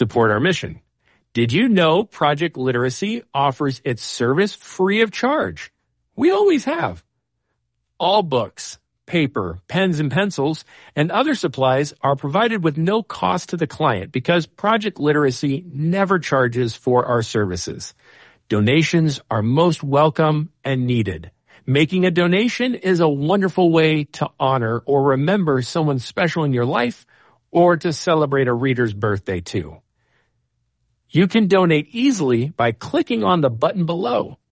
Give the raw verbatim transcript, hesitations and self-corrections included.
support our mission. Did you know Project Literacy offers its service free of charge? We always have. All books, paper, pens and pencils, and other supplies are provided with no cost to the client because Project Literacy never charges for our services. Donations are most welcome and needed. Making a donation is a wonderful way to honor or remember someone special in your life or to celebrate a reader's birthday too. You can donate easily by clicking on the button below.